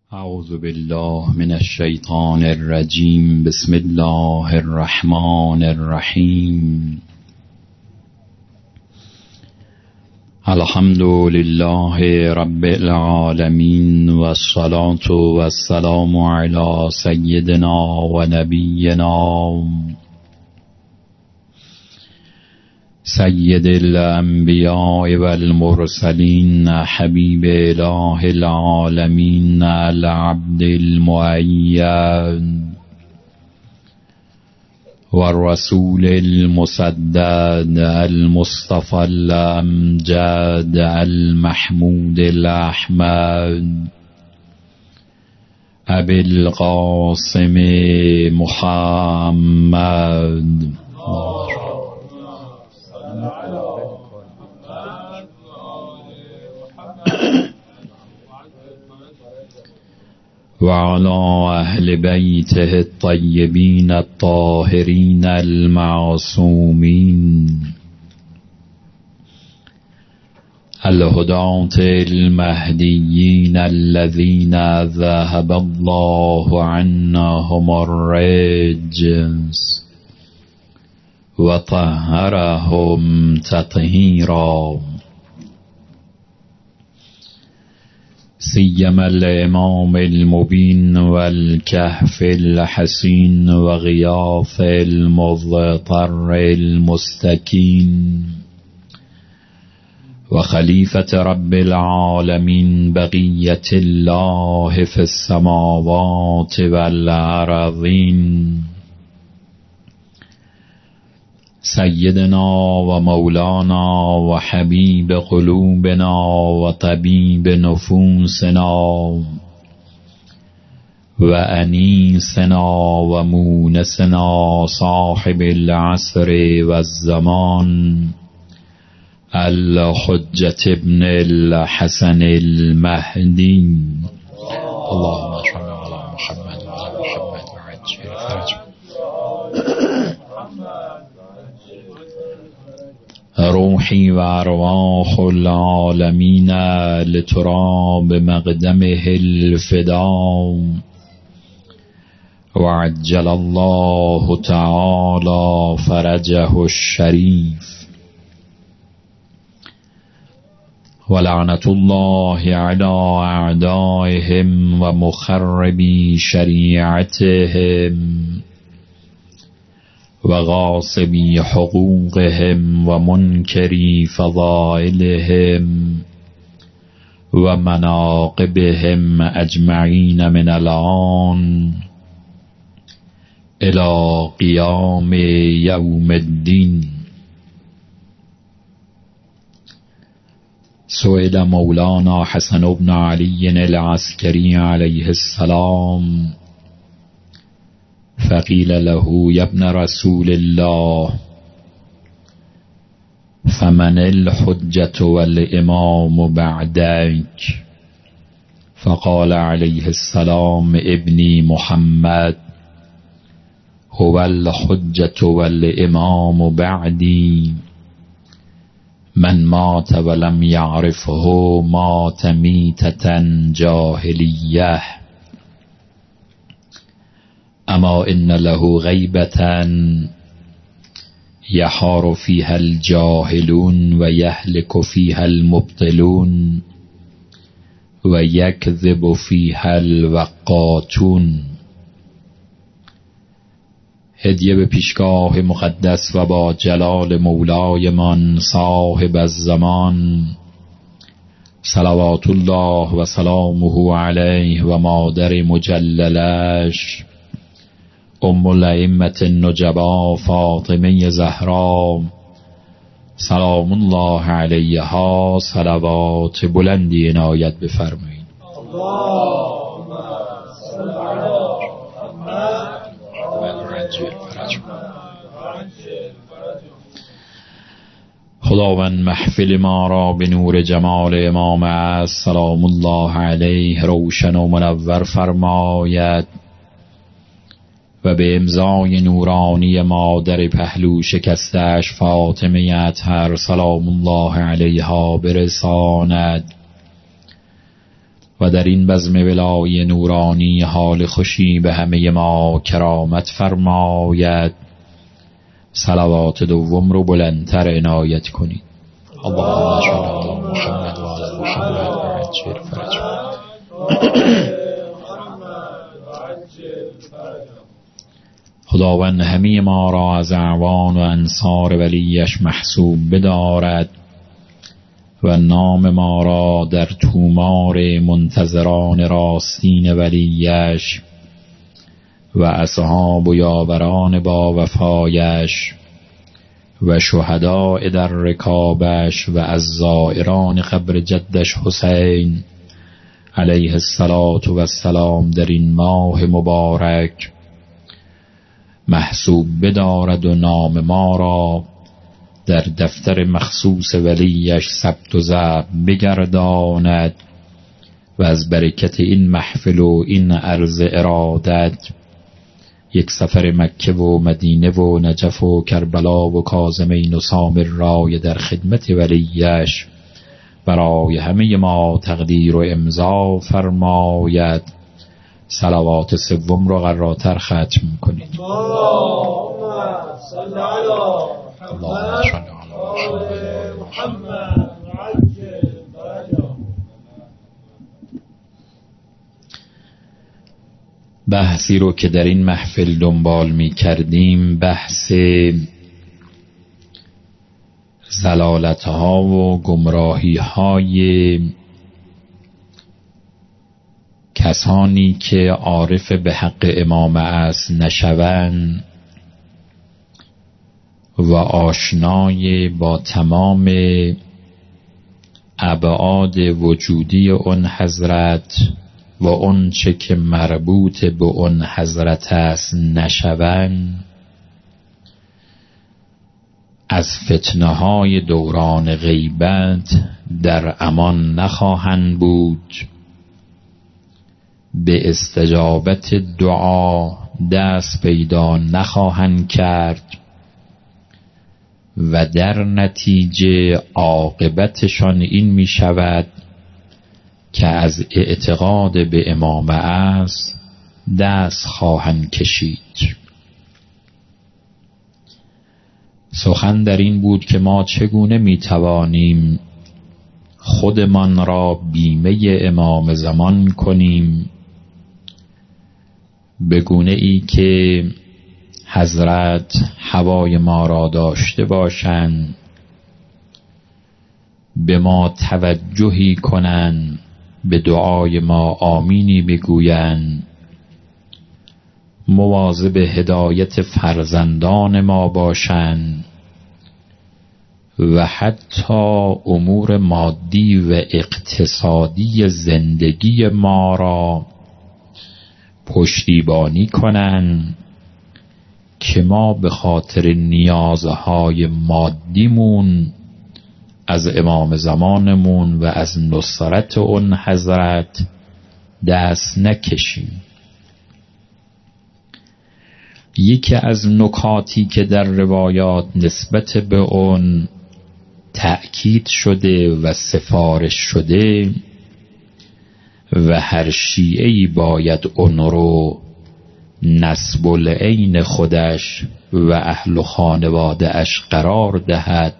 اعوذ بالله من الشیطان الرجیم. بسم الله الرحمن الرحیم. الحمد لله رب العالمین والصلاة والسلام علی سیدنا و نبینا سید الانبیاء والمرسلین حبیب اله العالمین العبد المؤید والرسول المسدد المصطفى الامجد المحمود الاحمد ابی القاسم محمد وعلى أهل بيته الطيبين الطاهرين المعصومين الهداة المهديين الذين ذهب الله عنهم الرجس وطهرهم تطهيرا. سيما الإمام المبين والكهف الحسين وغياث المضطر المستكين وخليفة رب العالمين بقية الله في السماوات والأرضين سيدنا ومولانا وحبيب قلوبنا وطبيب نفوسنا وأنيسنا ومونسنا صاحب العصر والزمان الحجة ابن الحسن المهدي. اللهم صل على محمد وعلى محمد وعجل فرجه. روحي وأرواح العالمين لتراب مقدمه الفداء وعجل الله تعالى فرجه الشريف. ولعنة الله على أعدائهم ومخربي شريعتهم وغاصبي حقوقهم ومنكري فضائلهم ومناقبهم أجمعين من الآن إلى قيام يوم الدين. سئل مولانا حسن بن علي العسكري عليه السلام فقيل له يا ابن رسول الله فمن الحجة والإمام بعدك؟ فقال عليه السلام ابني محمد هو الحجة والإمام بعدي من مات ولم يعرفه مات ميتة جاهلية. أما إن له غيبة يحار فيها الجاهلون ويهلك فيها المبطلون ويكذب فيها الوقاتون. هدیه به پیشگاه مقدس و با جلال مولایمان صاحب الزمان صلوات الله و سلامه علیه و مادر مجللش ام الائمة النجبا فاطمه زهرا سلام الله علیها صلوات بلندی عنایت بفرمایید. اللهم صل علی محمد و عجل فرجه. خداوند محفل ما را به نور جمال امام است سلام الله علیه روشن و منور فرماید و به امضای نورانی مادر پهلو شکستش فاطمه اطهر سلام الله علیها برساند و در این بزم ولای نورانی حال خوشی به همه ما کرامت فرماید. صلوات دوم رو بلندتر عنایت کنید. اللهم صل علی محمد و علی محمد و عجل فرجهم. خداوند همه ما را از اعوان و انصار ولیش محسوب بدارد و نام ما را در تومار منتظران راستین ولیش و اصحاب و یاوران با وفایش و شهداء در رکابش و از زائران قبر جدش حسین علیه السلام در این ماه مبارک محسوب بدارد و نام ما را در دفتر مخصوص ولیش ثبت و ضبط بگرداند و از برکت این محفل و این عرض ارادت یک سفر مکه و مدینه و نجف و کربلا و کاظمین و سامرای در خدمت ولیش برای همه ما تقدیر و امضا فرماید. صلوات سوم رو قراتر ختم کنید. اللهم صل علی محمد عجل فرجهم. بحثی رو که در این محفل دنبال می کردیم بحث ضلالت‌ها و گمراهی‌های کسانی که عارف به حق امام است نشوند و آشنای با تمام ابعاد وجودی اون حضرت و اون چه که مربوط به اون حضرت است نشوند از فتنه‌های دوران غیبت در امان نخواهند بود، به استجابت دعا دست پیدا نخواهند کرد و در نتیجه عاقبتشان این می شود که از اعتقاد به امام است دست خواهند کشید. سخن در این بود که ما چگونه می توانیم خودمان را بیمه امام زمان کنیم به گونه ای که حضرت هوای ما را داشته باشند، به ما توجهی کنند، به دعای ما آمینی بگویند، مواظب هدایت فرزندان ما باشند و حتی امور مادی و اقتصادی زندگی ما را پشتیبانی کنند که ما به خاطر نیازهای مادیمون از امام زمانمون و از نصرت اون حضرت دست نکشیم. یکی از نکاتی که در روایات نسبت به اون تأکید شده و سفارش شده و هر شیعه‌ای باید اون رو نسب العین خودش و اهل خانواده اش قرار دهد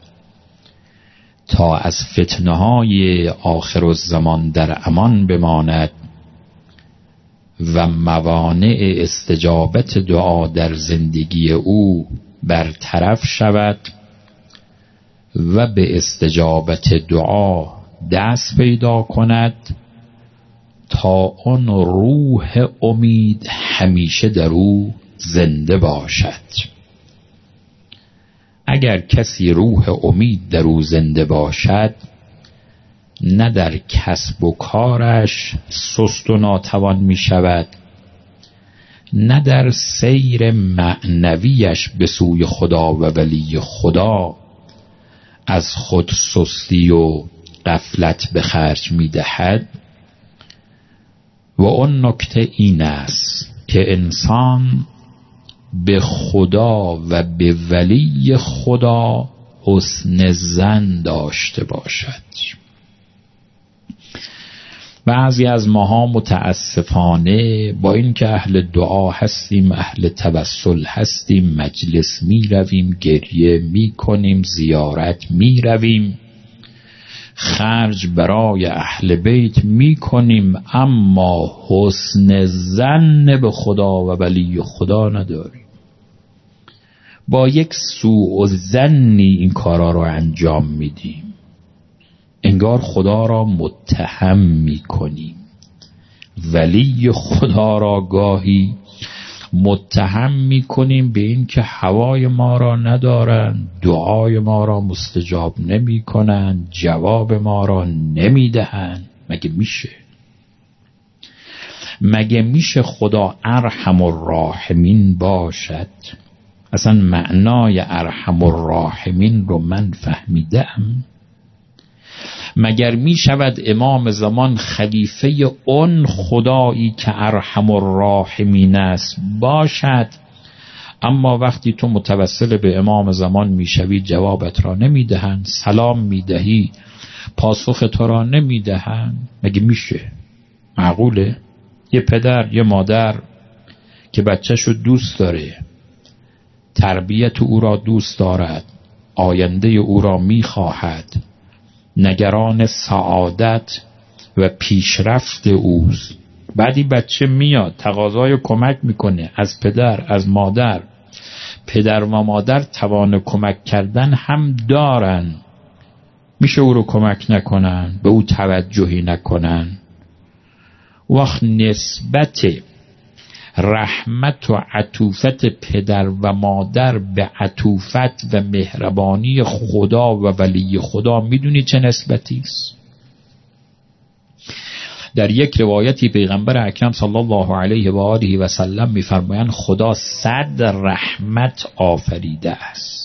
تا از فتنه‌های آخر الزمان در امان بماند و موانع استجابت دعا در زندگی او برطرف شود و به استجابت دعا دست پیدا کند تا آن روح امید همیشه در او زنده باشد. اگر کسی روح امید در او زنده باشد، نه در کسب و کارش سست و ناتوان می شود، نه در سیر معنویش به سوی خدا و ولی خدا از خود سستی و غفلت به خرج می دهد. و اون نکته این است که انسان به خدا و به ولی خدا حسن ظن داشته باشد. بعضی از ماها متاسفانه با این که اهل دعا هستیم، اهل توسل هستیم، مجلس می رویم، گریه می کنیم، زیارت می رویم، خرج برای اهل بیت می کنیم، اما حسن ظن به خدا و ولی خدا نداریم. با یک سوء ظنی این کارا رو انجام میدیم، انگار خدا را متهم میکنیم. ولی خدا را گاهی متهم میکنیم به این که هوای ما را ندارن، دعای ما را مستجاب نمیکنن، جواب ما را نمیدهن. مگه میشه خدا ارحم الراحمین باشد؟ اصلا معنای ارحم الراحمین رو من فهمیدم؟ مگر می شود امام زمان خلیفه اون خدایی که ارحم الراحمین است باشد، اما وقتی تو متوسل به امام زمان می شوی جوابت را نمی دهند، سلام می دهی پاسخ تو را نمی دهند؟ مگه میشه؟ معقوله؟ یه پدر یه مادر که بچه‌شو دوست داره، تربیت او را دوست دارد، آینده او را می خواهد، نگران سعادت و پیشرفت اوست، بعدی بچه میاد تقاضای کمک میکنه از پدر از مادر، پدر و مادر توان کمک کردن هم دارن، میشه او رو کمک نکنن، به او توجهی نکنن؟ وقت نسبت رحمت و عطوفت پدر و مادر به عطوفت و مهربانی خدا و ولی خدا میدونی چه نسبتی است؟ در یک روایتی پیغمبر اکرم صلی الله علیه و آله و سلم میفرمایند خدا 100 رحمت آفریده است،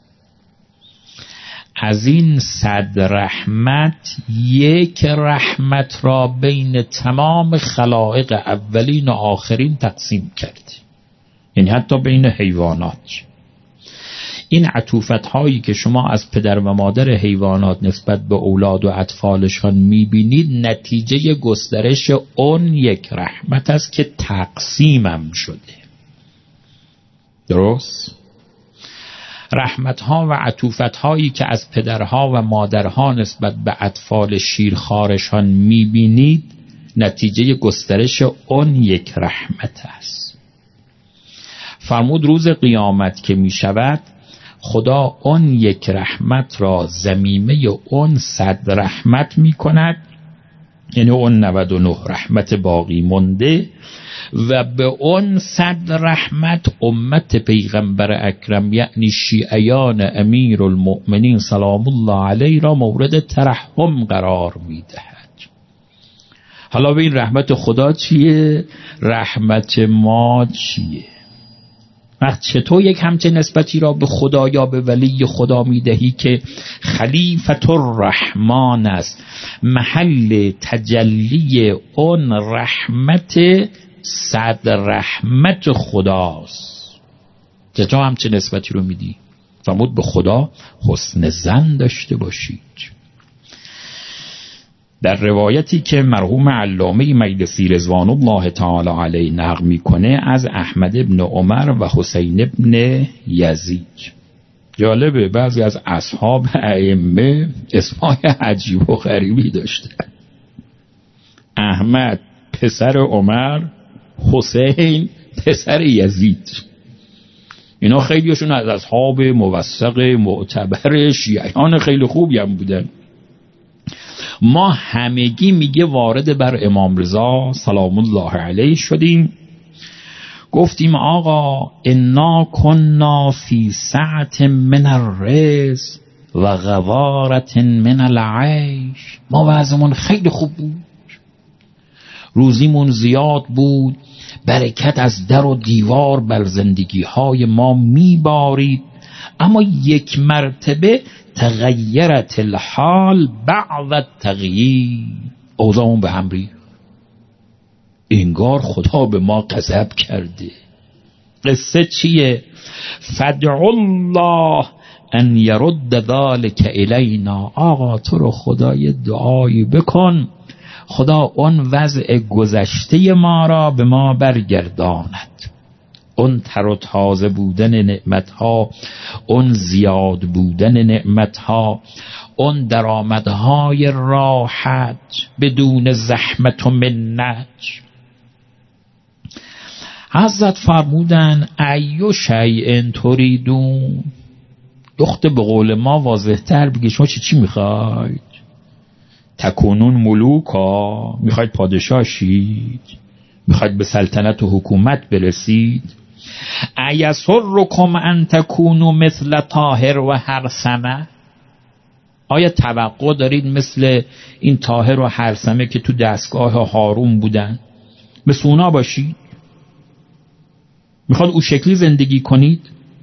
از این 100 رحمت یک رحمت را بین تمام خلائق اولین و آخرین تقسیم کرد، یعنی حتی بین حیوانات. این عطوفت هایی که شما از پدر و مادر حیوانات نسبت به اولاد و اطفالشان میبینید نتیجه گسترش اون یک رحمت است که تقسیمم شده. درست؟ رحمتها و عطوفتهایی که از پدرها و مادرها نسبت به اطفال شیرخوارشان میبینید نتیجه گسترش اون یک رحمت است. فرمود روز قیامت که میشود خدا اون یک رحمت را ضمیمه اون 100 رحمت میکند، یعنی اون 99 رحمت باقی مونده، و به اون 100 رحمت امت پیغمبر اکرم یعنی شیعیان امیر المؤمنین سلام الله علیه را مورد ترحم قرار میدهد. حالا به این رحمت خدا چیه؟ رحمت ما چیه؟ وقت چطور یک همچه نسبتی را به خدا یا به ولی خدا میدهی که خلیفت الرحمن است، محل تجلی اون رحمت 100 رحمت خداست؟ چطور همچه نسبتی رو میدی؟ فرمود به خدا حسن ظن داشته باشید. در روایتی که مرحوم علامه مجلسی رضوان الله تعالی علیه نقل میکنه از احمد ابن عمر و حسین ابن یزید، جالبه بعضی از اصحاب ائمه اسمای عجیب و غریبی داشته. احمد پسر عمر، حسین پسر یزید. اینا خیلیشون از اصحاب موثق معتبر شیعیان خیلی خوبی هم بودن. ما همگی میگه وارد بر امام رضا سلام الله علیه شدیم، گفتیم آقا انا کنا فی سعت من الرزق و غوارت من العیش. ما وضعمون خیلی خوب بود، روزیمون زیاد بود، برکت از در و دیوار بر زندگی های ما میبارید، اما یک مرتبه تغیرت الحال بعد التغییر، اوضاعمون به هم ریخت، انگار خدا به ما غضب کرده. قصه چیه؟ فدعوا الله ان یرد ذلک الینا. آقا تو رو خدا یه دعایی بکن خدا اون وضع گذشته ما را به ما برگرداند، اون تر و تازه بودن نعمتها، اون زیاد بودن نعمتها، اون درآمدهای راحت بدون زحمت و منت. حضرت فرمودن ایو شیء تریدون، دخت به قول ما واضح تر بگی شما چی میخواید؟ تکونون ملوکا، میخواید پادشاه شید؟ میخواید به سلطنت و حکومت برسید؟ ایسرکم ان تکونوا مثل طاهر و هرثمه، آیا توقع دارید مثل این طاهر و هرثمه که تو دستگاه هارون بودن مثل اونا باشید؟ میخواد او شکلی زندگی کنید؟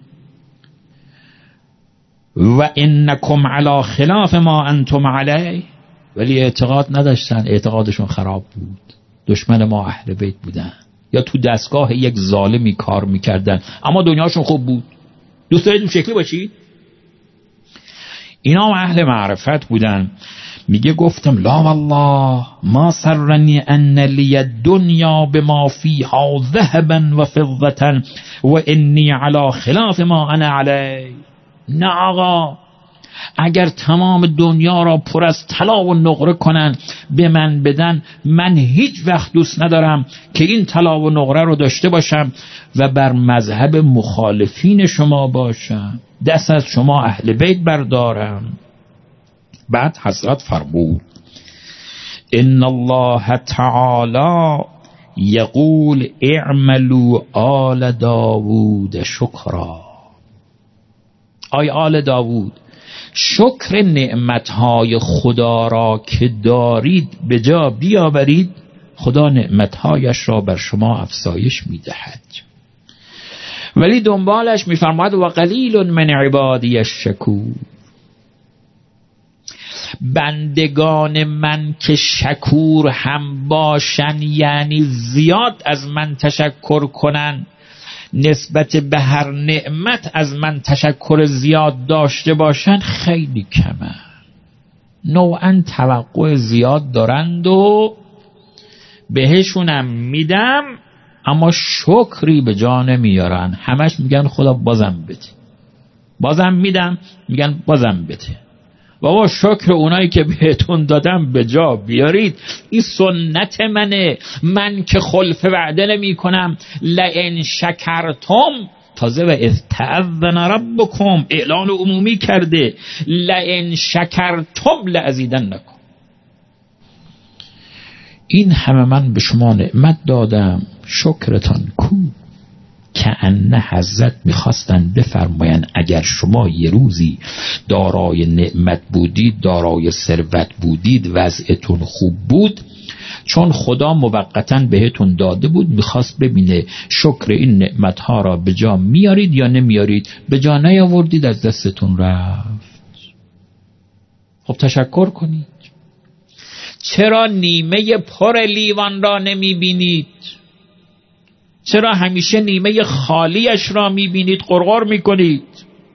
و انکم علی خلاف ما انتم علیه، ولی اعتقاد نداشتن، اعتقادشون خراب بود، دشمن ما اهل بیت بودن یا تو دستگاه یک ظالمی کار میکردن اما دنیاشون خوب بود. دوست دارید اون شکلی باشید؟ اینا اهل معرفت بودن. میگه گفتم لا والله ما سرنی ان لی الدنیا بما فیها ذهبا و فضة و انی علی خلاف ما انا علی. نه آقا، اگر تمام دنیا را پر از طلا و نقره کنن به من بدن، من هیچ وقت دوست ندارم که این طلا و نقره رو داشته باشم و بر مذهب مخالفین شما باشم، دست از شما اهل بیت بردارم. بعد حضرت فرمود ان الله تعالی یقول اعملوا آل داوود شکرا. آی آل داوود، شکر نعمتهای خدا را که دارید به جا بیاورید، خدا نعمتهایش را بر شما افزایش میدهد. ولی دنبالش میفرماید و قلیل من عبادی الشکور، بندگان من که شکور هم باشن، یعنی زیاد از من تشکر کنن، نسبت به هر نعمت از من تشکر زیاد داشته باشن، خیلی کمه. نوعا توقع زیاد دارند و بهشونم میدم اما شکری به جا نمیارن. همش میگن خدا بازم بده، بازم میدم، میگن بازم بده. بابا شکر اونایی که بهتون دادم به جا بیارید، این سنت منه، من که خلف وعده نمی کنم. لئن شکرتم، تازه و استعذن ربکم اعلان عمومی کرده، لئن شکرتم لازیدنکم. این همه من به شما نعمت دادم، شکرتان کو؟ که انه حضرت میخواستن بفرماین اگر شما یه روزی دارای نعمت بودید، دارای ثروت بودید، وضعتون خوب بود، چون خدا موقتاً بهتون داده بود، میخواست ببینه شکر این نعمتها را به جا میارید یا نمیارید. به جا نیاوردید، از دستتون رفت. خب تشکر کنید. چرا نیمه پر لیوان را نمیبینید؟ چرا همیشه نیمه خالیش را میبینید، غرغر میکنید؟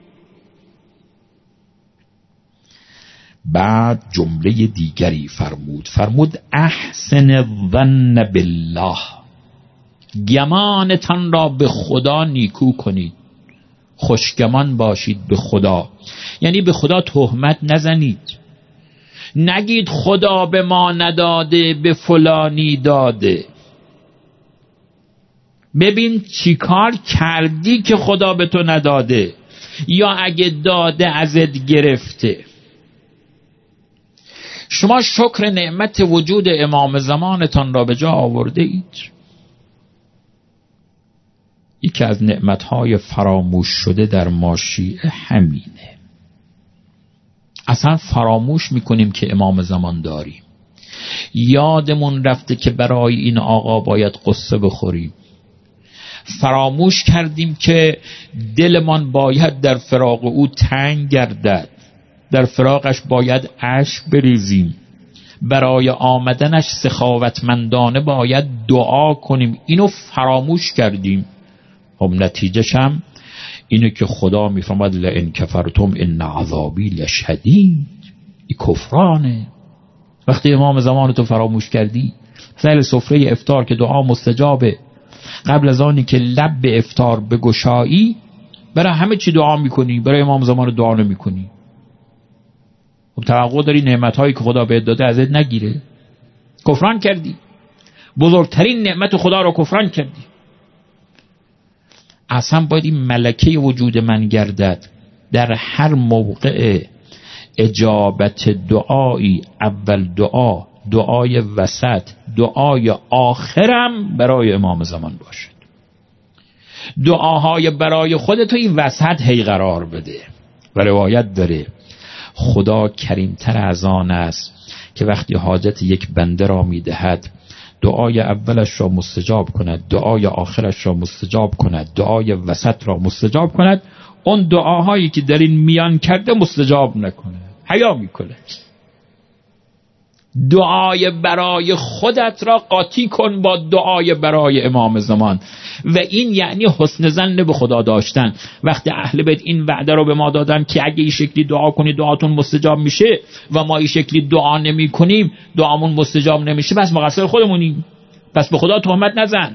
بعد جمله دیگری فرمود احسن الظن بالله، گمانتان را به خدا نیکو کنید، خوشگمان باشید به خدا. یعنی به خدا تهمت نزنید، نگید خدا به ما نداده به فلانی داده. ببین چی کار کردی که خدا به تو نداده، یا اگه داده ازت گرفته. شما شکر نعمت وجود امام زمانتان را به جا آورده اید؟ یکی از نعمتهای فراموش شده در ما شیعه همینه. اصلا فراموش میکنیم که امام زمان داریم. یادمون رفته که برای این آقا باید قصه بخوریم. فراموش کردیم که دلمان باید در فراق او تنگ گردد، در فراقش باید اشک بریزیم، برای آمدنش سخاوتمندانه باید دعا کنیم. اینو فراموش کردیم. خب نتیجهش هم اینه که خدا میفرماد لئن کفرتم ان عذابی لشدید. این کفرانه. وقتی امام زمان تو فراموش کردی، سر سفره افطار که دعا مستجابه، قبل از آنی که لب به افطار بگشایی برای همه چی دعا میکنی، برای امام زمان دعا نمیکنی. خب توقع داری نعمتهایی که خدا بهت داده ازت نگیره؟ کفران کردی، بزرگترین نعمت خدا رو کفران کردی. اصلا باید این ملکه وجود من گردد در هر موقع اجابت دعایی، اول دعای وسط، دعای آخرم برای امام زمان باشد. دعاهای برای خودت این وسط هی قرار بده. و روایت داره خدا کریمتر از آن است که وقتی حاجت یک بنده را میدهد دعای اولش را مستجاب کند، دعای آخرش را مستجاب کند، دعای وسط را مستجاب کند، اون دعاهایی که در این میان کرده مستجاب نکنه، حیا میکنه. دعای برای خودت را قاطی کن با دعای برای امام زمان. و این یعنی حسن ظن به خدا داشتن. وقتی اهل بیت این وعده رو به ما دادن که اگه این شکلی دعا کنی دعاتون مستجاب میشه و ما این شکلی دعا نمی کنیم دعامون مستجاب نمیشه، پس مقصر خودمونیم، پس به خدا تهمت نزن.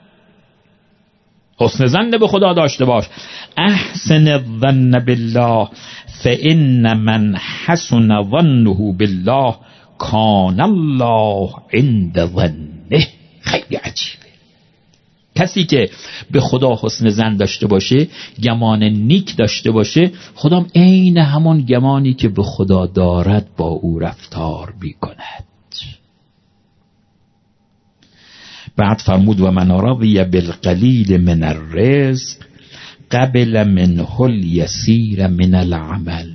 حسن ظن به خدا داشته باش. احسن الظن بالله فإن من حسن ظنه بالله کان الله عند ظنه. خیلی عجیبه. کسی که به خدا حسن ظن داشته باشه، گمان نیک داشته باشه، خدام عین همون گمانی که به خدا دارد با او رفتار میکند. بعد فرمود و من رضی بالقلیل من الرزق قبل منه الیسیر من العمل.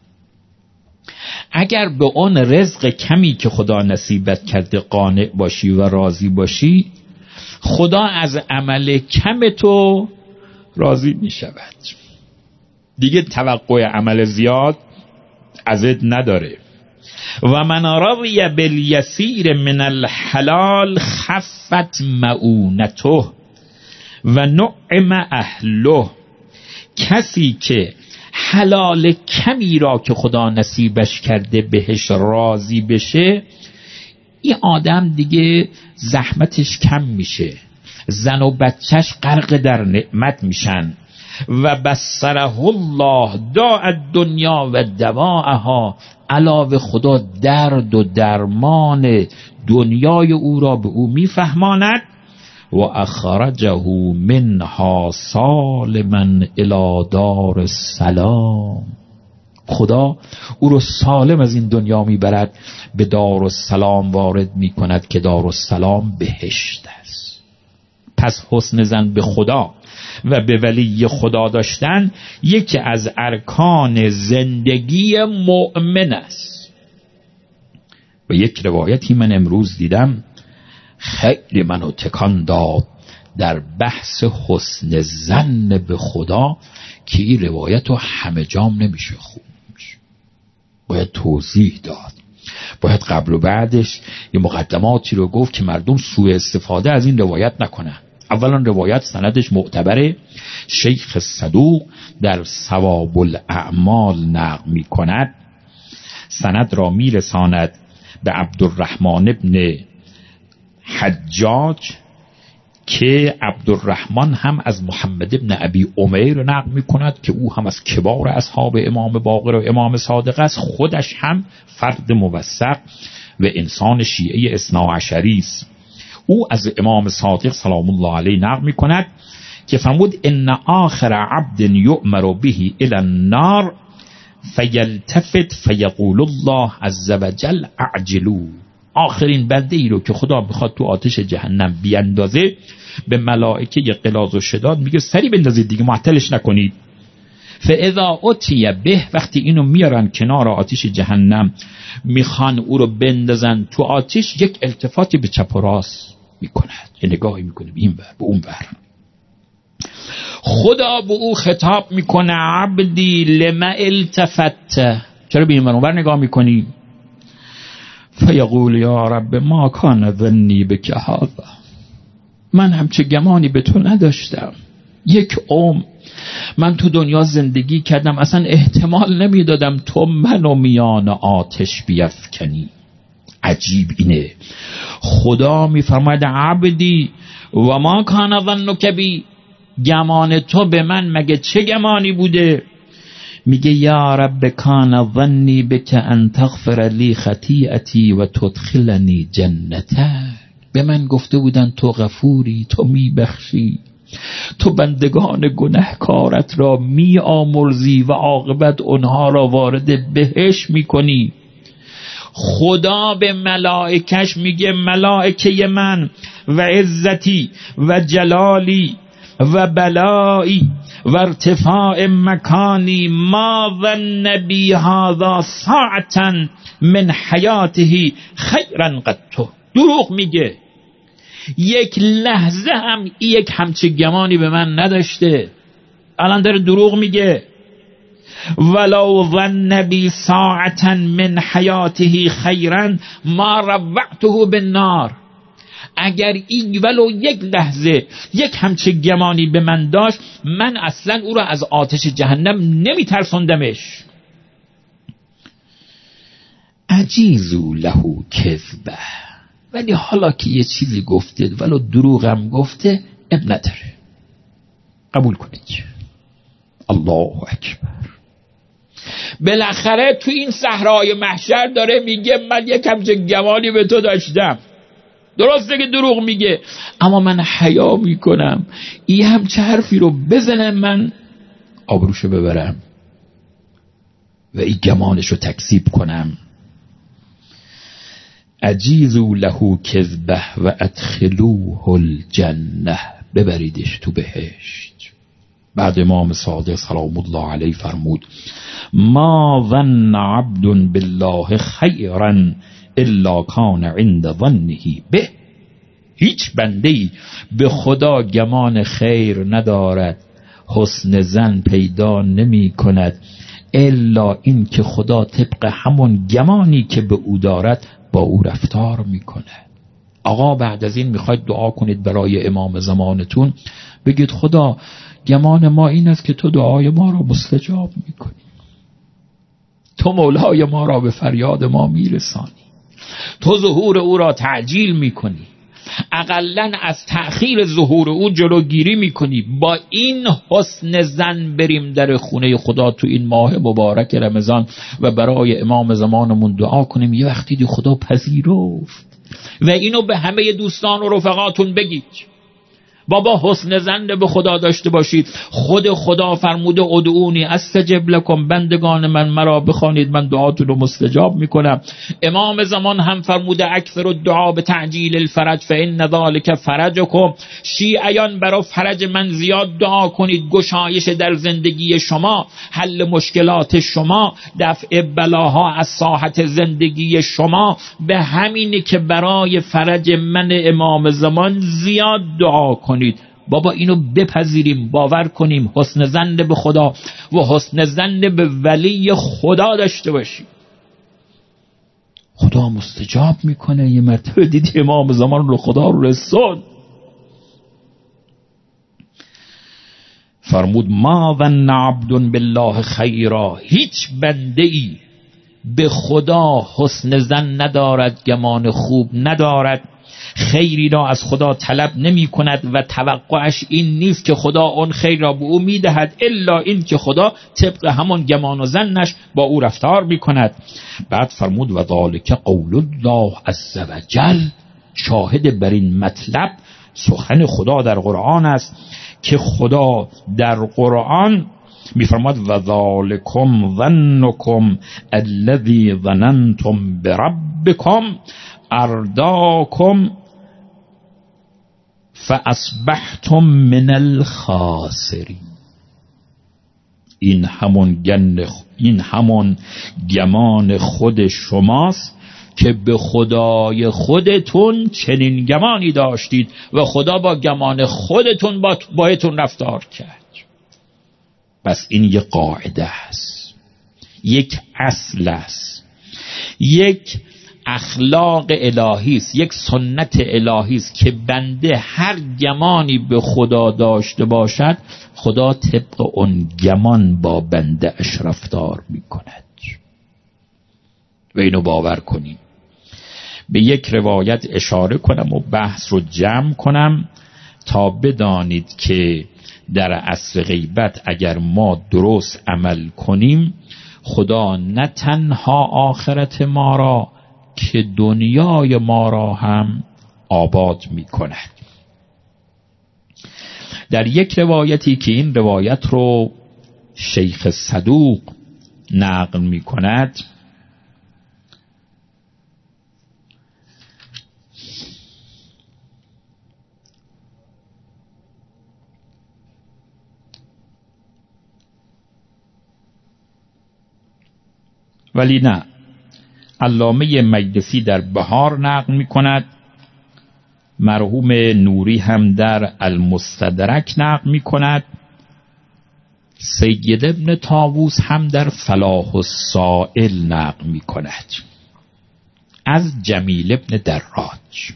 اگر به اون رزق کمی که خدا نصیبت کرده قانع باشی و راضی باشی، خدا از عمل کم تو راضی می شود. دیگه توقع عمل زیاد ازت نداره. و من رضی بالیسیر من الحلال خفت مؤونته و نعم اهله. کسی که حلال کمی را که خدا نصیبش کرده بهش راضی بشه، این آدم دیگه زحمتش کم میشه، زن و بچهش غرق در نعمت میشن. و بصره الله داء الدنیا و دواءها. علاوه خدا درد و درمان دنیای او را به او میفهماند. و اخرجه منها سالما الی دار السلام. خدا او رو سالم از این دنیا میبرد، به دار السلام وارد میکند که دار السلام بهشت است. پس حسن ظن به خدا و به ولی خدا داشتن یکی از ارکان زندگی مؤمن است. و یک روایتی من امروز دیدم خیلی منو تکان داد در بحث حسن ظن به خدا که این روایت رو همه جام نمیشه خوند، باید توضیح داد، باید قبل و بعدش یه مقدماتی رو گفت که مردم سوء استفاده از این روایت نکنن. اولا روایت سندش معتبره، شیخ صدوق در ثواب الاعمال نقل می کند، سند را می رساند به عبدالرحمن ابن حجاج که عبدالرحمن هم از محمد ابن ابی عمیر نقل می کند که او هم از کبار اصحاب امام باقر و امام صادق است، خودش هم فرد موثق و انسان شیعه اثناعشری است. او از امام صادق سلام الله علیه نقل می کند که فرمود ان آخر عبد یؤمر به الی النار فیلتفت فیقول الله عز وجل اعجلوا. آخرین بنده ای رو که خدا میخواد تو آتش جهنم بیاندازه، به ملائکه غلاظ و شداد میگه سری بندازید دیگه، معطلش نکنید. فاذا اتی به، وقتی اینو میارن کنار آتش جهنم میخوان او رو بندازن تو آتش، یک التفاتی به چپ و راست میکند، یه نگاهی میکنه به این ور به اون ور. خدا به او خطاب میکنه عبدی لما التفت، چرا به این ور اون ور نگاه میکنی؟ فیقول یا رب ما کان ظنی بک هذا، من همچه گمانی به تو نداشتم، یک عمر من تو دنیا زندگی کردم، اصلا احتمال نمیدادم تو منو میان آتش بیفکنی. عجیب اینه، خدا میفرماید عبدی و ما کان ظنک بی، گمان تو به من مگه چه گمانی بوده؟ میگه یا رب کان ظنی بک ان تغفر لی خطیئتی و تدخلنی جنتک، به من گفته بودن تو غفوری، تو میبخشی، تو بندگان گناهکارت را میآمرزی و عاقبت اونها را وارد بهشت میکنی. خدا به ملائکش میگه ملائکه من و عزتی و جلالی و بلایی و ارتفاع مکانی ما ظن بی هذا ساعتا من حیاته خیرا قط. دروغ میگه، یک لحظه هم یک همچه گمانی به من نداشته، الان داره دروغ میگه. ولو ظن بی ساعتا من حیاته خیرا ما روعته بالنار، اگر این ولو یک لحظه یک همچه گمانی به من داشت، من اصلا او را از آتش جهنم نمی ترساندمش. عجیزو له کذبه، ولی حالا که یه چیزی گفته ولو دروغم گفته اب نداره، قبول کنید. الله اکبر. بالاخره تو این صحرای محشر داره میگه من یک همچه گمانی به تو داشتم. درسته که دروغ میگه، اما من حیا میکنم این همچه حرفی رو بزنم من آبروشو ببرم و این گمانشو تکذیب کنم. عجیزو له کذبه و ادخلوه الجنه، ببریدش تو بهشت. بعد امام صادق سلام الله علیه فرمود ما ظن عبد بالله خیرا الا کان عند ظنه به، هیچ بنده‌ای به خدا گمان خیر ندارد، حسن ظن پیدا نمی کند الا این که خدا طبق همون گمانی که به او دارد با او رفتار میکنه. آقا بعد از این میخواید دعا کنید برای امام زمانتون، بگید خدا گمان ما این است که تو دعای ما را مستجاب میکنی، تو مولای ما را به فریاد ما میرسانی، تو ظهور او را تعجیل میکنی، اقلن از تأخیر ظهور او جلوگیری میکنی. با این حسن ظن بریم در خونه خدا تو این ماه مبارک رمضان و برای امام زمانمون دعا کنیم یه وقتی دی خدا پذیرفت. و اینو به همه دوستان و رفقاتون بگید، بابا حسن ظن به خدا داشته باشید. خود خدا فرموده ادعونی استجب لکم، بندگان من مرا بخوانید من دعاتون رو مستجاب میکنم. امام زمان هم فرموده اکثر الدعا به تعجیل الفرج فان ذلک فرجکم، شیعیان برای فرج من زیاد دعا کنید، گشایش در زندگی شما، حل مشکلات شما، دفع بلاها از ساحت زندگی شما. به همینه که برای فرج من امام زمان زیاد دعا کنید. بابا اینو بپذیریم، باور کنیم، حسن ظن به خدا و حسن ظن به ولی خدا داشته باشیم. خدا مستجاب میکنه. یه مرتبه دیدی امام زمان رو خدا رو رسون، فرمود ما ظن عبد بالله خیرا، هیچ بنده‌ای به خدا حسن ظن ندارد، گمان خوب ندارد، خیری را از خدا طلب نمی کند و توقعش این نیست که خدا اون خیر را به او می دهد الا این که خدا طبق همون گمان و ظنش با او رفتار می کند. بعد فرمود و ذالک قول الله عز وجل، شاهد بر این مطلب سخن خدا در قرآن است که خدا در قرآن میفرماد و ذالکم ظنکم الذی ظننتم بربکم ارداکم فاصبحتم من الخاسرین. این همون گمان خود شماست که به خدای خودتون چنین گمانی داشتید و خدا با گمان خودتون بایتون رفتار کرد. پس این یک قاعده است، یک اصل است، یک اخلاق الهی است، یک سنت الهی است که بنده هر گمانی به خدا داشته باشد خدا طبق اون گمان با بنده اش رفتار می کند. و اینو باور کنیم. به یک روایت اشاره کنم و بحث رو جمع کنم تا بدانید که در عصر غیبت اگر ما درست عمل کنیم خدا نه تنها آخرت ما را که دنیای ما را هم آباد می کند. در یک روایتی که این روایت رو شیخ صدوق نقل می کند ولی نه، علامه مجلسی در بهار نقل می کند، مرحوم نوری هم در المستدرک نقل می کند، سید ابن طاووس هم در فلاح السائل نقل می کند از جمیل ابن دراج.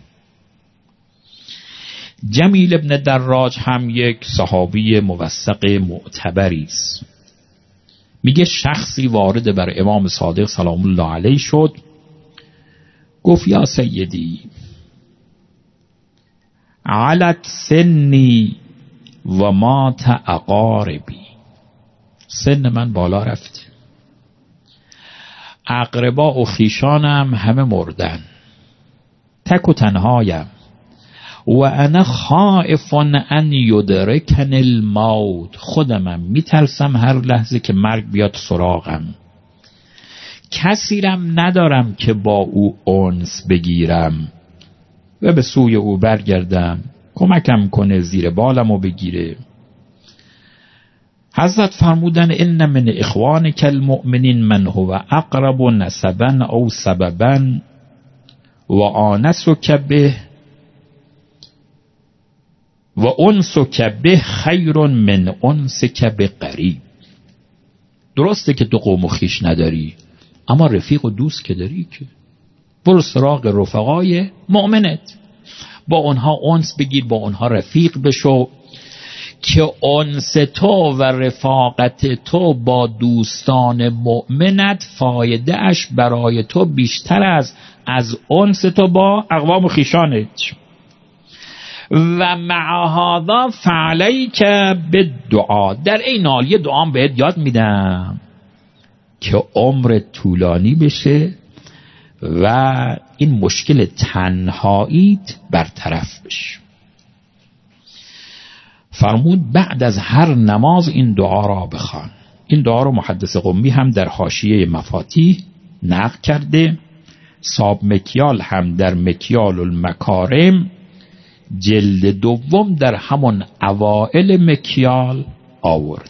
جمیل ابن دراج هم یک صحابی موثق معتبری است. میگه شخصی وارد بر امام صادق سلام الله علیه شد، گفت یا سیدی علت سنی و مات اقاربی، سن من بالا رفته، اقربا و خیشانم همه مردن، تک و تنهایم و انا خائف ان یدرکن الموت، خودمم میترسم هر لحظه که مرگ بیاد سراغم، کسیرم ندارم که با او انس بگیرم و به سوی او برگردم کمکم کنه زیر بالمو بگیره. حضرت فرمودن ان من اخوانک المؤمنین من هو اقرب نسبا او سببا و آنسک به و انسک به خیر من انسک به قریب. درسته که تو قوم و خویش نداری، اما رفیق و دوست که داری، که برو سراغ رفقای مؤمنت، با اونها انس بگیر، با اونها رفیق بشو که انس تو و رفاقت تو با دوستان مؤمنت فایده اش برای تو بیشتر از انس تو با اقوام و خویشانت. و مع هذا فعلیک بالدعا، در این حال یه دعام بهت یاد میدم که عمر طولانی بشه و این مشکل تنهاییت برطرف بشه. فرمود بعد از هر نماز این دعا را بخوان. این دعا رو محدث قمی هم در حاشیه مفاتیح نقل کرده، صاحب مکیال هم در مکیال المکارم جلد دوم در همون اوائل مکیال آورده.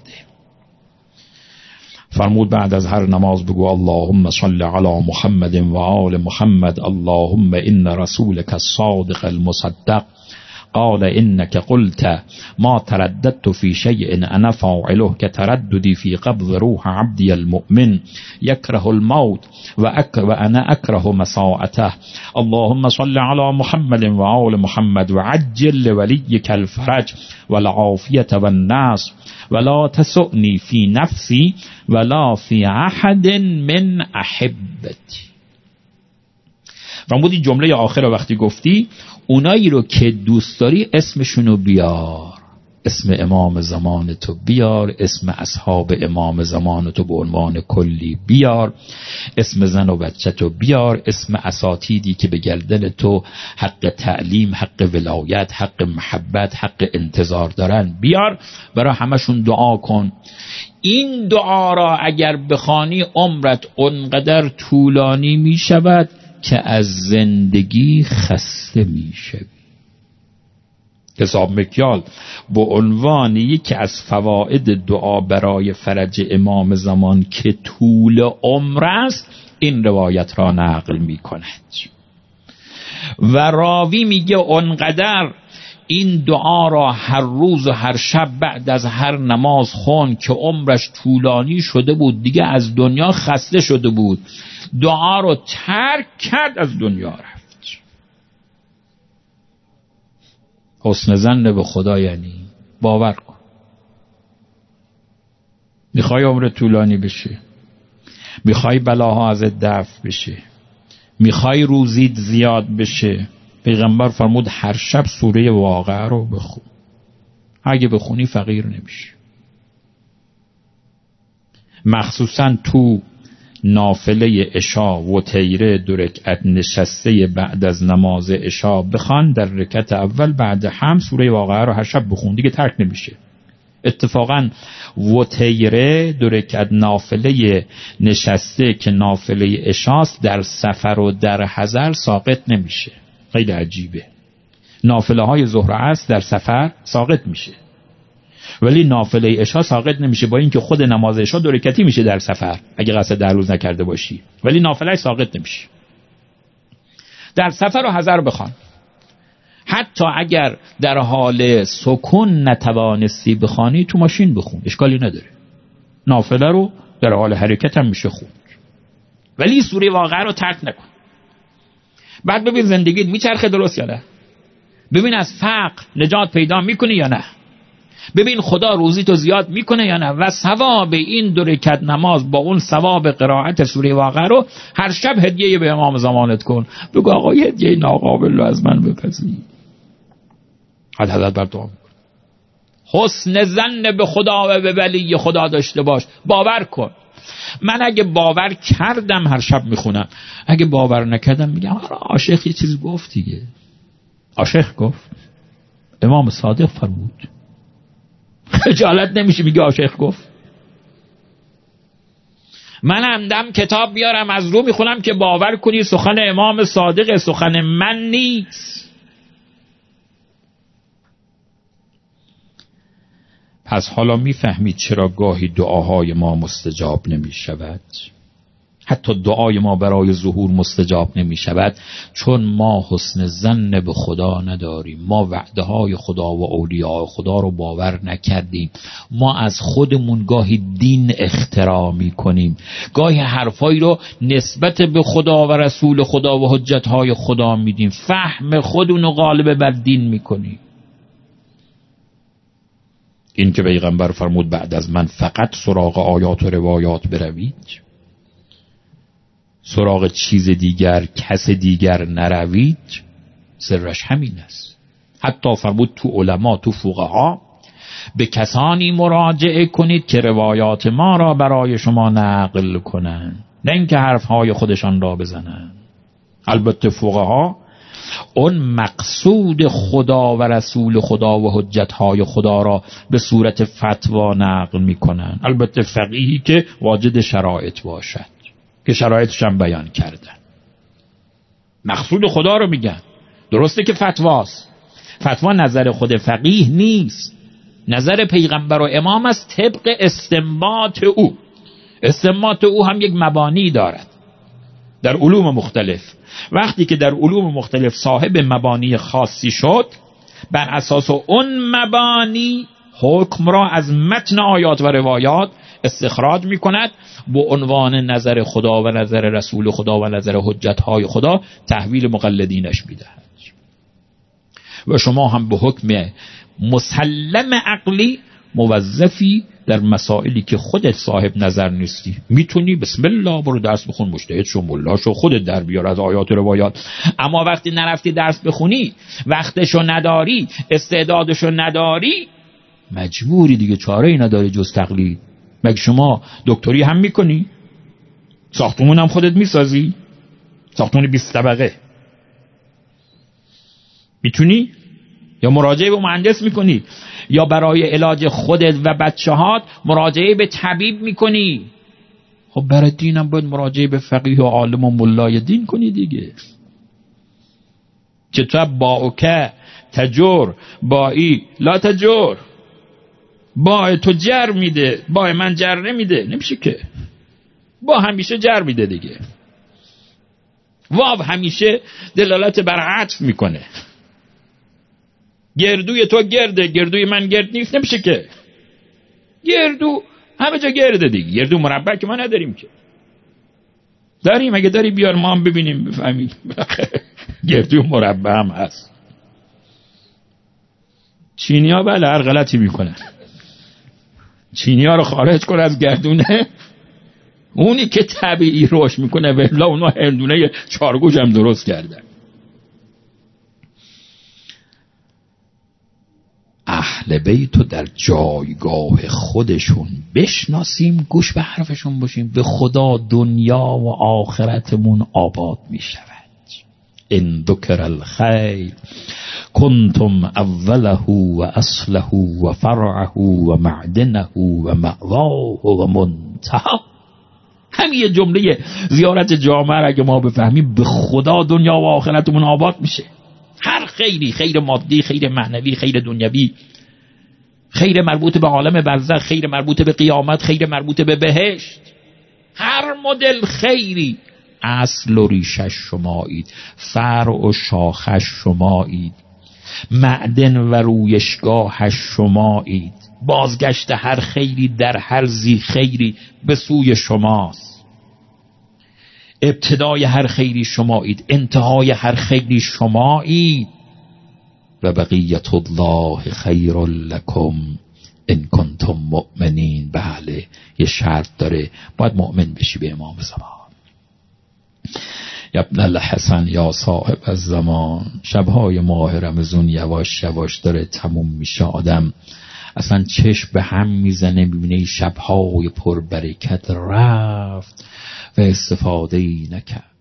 فرمود بعد از هر نماز بگو اللهم صل علی محمد و آل محمد، اللهم ان رسولك الصادق المصدق قال انك قلت ما ترددت في شيء انا فاعله كترددي في قبض روح عبدي المؤمن يكره الموت وانا اكره مساءته، اللهم صل على محمد وآل محمد وعجل لوليك الفرج والعافية والناس ولا تسؤني في نفسي ولا في احد من احبتي. فرمودی جمله آخر وقتی گفتی اونایی رو که دوست داری اسمشونو بیار، اسم امام زمان تو بیار، اسم اصحاب امام زمان تو به عنوان کلی بیار، اسم زن و بچه تو بیار، اسم اساتیدی که به گردن تو حق تعلیم، حق ولایت، حق محبت، حق انتظار دارن بیار، برای همشون دعا کن. این دعا را اگر بخوانی عمرت اونقدر طولانی می شود که از زندگی خسته می شوی. حساب مکیال به عنوان یکی از فواید دعا برای فرج امام زمان که طول عمر است این روایت را نقل می کند و راوی میگه اونقدر این دعا را هر روز و هر شب بعد از هر نماز خون که عمرش طولانی شده بود، دیگه از دنیا خسته شده بود، دعا رو ترک کرد، از دنیا رفت. حسن ظن به خدا یعنی باور کن میخوای عمر طولانی بشه، میخوای بلاها ازت دفع بشه، میخوای روزیت زیاد بشه، پیغمبر فرمود هر شب سوره واقعه رو بخون. اگه بخونی فقیر نمیشی. مخصوصا تو نافله عشا و تیره 2 رکعت نشسته بعد از نماز عشا بخوان، در رکعت اول بعد هم سوره واقعه رو هر شب بخون، دیگه ترک نمیشه. اتفاقا و تیره 2 رکعت نافله نشسته که نافله عشاست در سفر و در حضر ساقط نمیشه. خیلی عجیبه. نافله های ظهر و عصر در سفر ساقط میشه، ولی نافله عشا ساقط نمیشه، با اینکه خود نماز عشا 2 رکعتی میشه در سفر اگه قصد در روز نکرده باشی، ولی نافله ساقط نمیشه. در سفر و حضر بخوان. حتی اگر در حال سکون نتوانستی بخوانی، تو ماشین بخون، اشکالی نداره. نافله رو در حال حرکت هم میشه خوند، ولی سوره واقعه رو ترک نکن. بعد ببین زندگیت میچرخه درست یا نه، ببین از فقر نجات پیدا میکنی یا نه، ببین خدا روزی تو زیاد میکنه یا نه، و ثواب این 2 رکعت نماز با اون ثواب قرائت سوره واقعه رو هر شب هدیه به امام زمانت کن. بگو آقا یه هدیه ناقابل رو از من بپذیر. حضرت بر دعا میکنه. حسن ظن به خدا و به ولی خدا داشته باش. باور کن. من اگه باور کردم هر شب میخونم، اگه باور نکردم میگم عاشق یه چیزی گفت دیگه. عاشق گفت، امام صادق فرمود. خجالت نمیشه میگه عاشق گفت؟ من همدم کتاب بیارم از رو میخونم که باور کنی سخن امام صادق، سخن من نیست. پس حالا میفهمید چرا گاهی دعاهای ما مستجاب نمی شود. حتی دعای ما برای ظهور مستجاب نمی شود چون ما حسن ظن به خدا نداریم. ما وعده های خدا و اولیاء خدا رو باور نکردیم. ما از خودمون گاهی دین اختراع می کنیم، گاهی حرفایی رو نسبت به خدا و رسول خدا و حجت های خدا میدیم، فهم خودمون رو غالب بر دین می کنیم. این که پیغمبر فرمود بعد از من فقط سراغ آیات و روایات بروید، سراغ چیز دیگر کس دیگر نروید، سرش همین است. حتی فرمود تو علما، تو فقها، به کسانی مراجعه کنید که روایات ما را برای شما نقل کنند، نه اینکه حرفهای خودشان را بزنند. البته فقها اون مقصود خدا و رسول خدا و حجتهای خدا را به صورت فتوا نقل میکنن. البته فقیهی که واجد شرایط باشد، که شرایطش هم بیان کردن. مقصود خدا رو میگن. درسته که فتواست، فتوا نظر خود فقیه نیست، نظر پیغمبر و امام است طبق استنباط او. استنباط او هم یک مبانی دارد در علوم مختلف. وقتی که در علوم مختلف صاحب مبانی خاصی شد، بر اساس اون مبانی حکم را از متن آیات و روایات استخراج می کند، به عنوان نظر خدا و نظر رسول خدا و نظر حجتهای خدا تحویل مقلدینش می دهد. و شما هم به حکم مسلم عقلی موظفی در مسائلی که خودت صاحب نظر نیستی، میتونی بسم الله برو درس بخون، مجتهد شو، ملا شو، خودت در بیار از آیات و روایات. اما وقتی نرفتی درس بخونی، وقتشو نداری، استعدادشو نداری، مجبوری دیگه، چاره ای نداری جز تقلید. مگه شما دکتری هم میکنی؟ ساختمون هم خودت میسازی؟ ساختمون 20 طبقه میتونی؟ یا مراجعه به مهندس میکنی؟ یا برای علاج خودت و بچه‌هات مراجعه به طبیب میکنی؟ خب برای دینم باید مراجعه به فقیه و عالم و ملای دین کنی دیگه. که تو باوکه تجور بایی لا تجور، با تو جر میده، با من جر نمیده، نمیشه که. با همیشه جر میده دیگه. واو همیشه دلالت بر عطف میکنه. گردوی تو گرده، گردوی من گرد نیست، نمیشه که. گردو همه جا گرده دیگه. گردو مربع که ما نداریم که. داریم؟ اگه داری بیار ما هم ببینیم بفهمیم. گردو مربع هم هست. چینی‌ها بله هر غلطی میکنن. چینی‌ها رو خارج کن از گردونه، اونی که طبیعی رشد میکنه ولی اونا هندونه چارگوش هم درست کردن. اهل بیتو در جایگاه خودشون بشناسیم، گوش به حرفشون باشیم، به خدا دنیا و آخرتمون آباد میشود. ان ذکر الخیر کنتم اوله و اصله و فرعه و معدنه و مأواه و منتهى. همین یه جمله زیارت جامعه را اگه ما بفهمیم به خدا دنیا و آخرتمون آباد میشه. هر خیری، خیر مادی، خیر معنوی، خیر دنیوی، خیر مربوط به عالم برزخ، خیر مربوط به قیامت، خیر مربوط به بهشت، هر مدل خیری اصل و ریشش شمایید، فرع و شاخش شمایید، معدن و رویشگاهش شمایید. بازگشت هر خیری در هر ذی خیری به سوی شماست. ابتدای هر خیری شمایید، انتهای هر خیری شمایید. و بقیت الله خیر لکم ان کنتم مؤمنین. بله یه شرط داره، باید مؤمن بشی به امام زمان. یا ابن الحسن یا صاحب الزمان. شبهای ماه رمضان یواش یواش داره تموم میشه، آدم اصلا چشم به هم میزنه، میبینه شبهای پربرکت رفت و استفاده ای نکرد.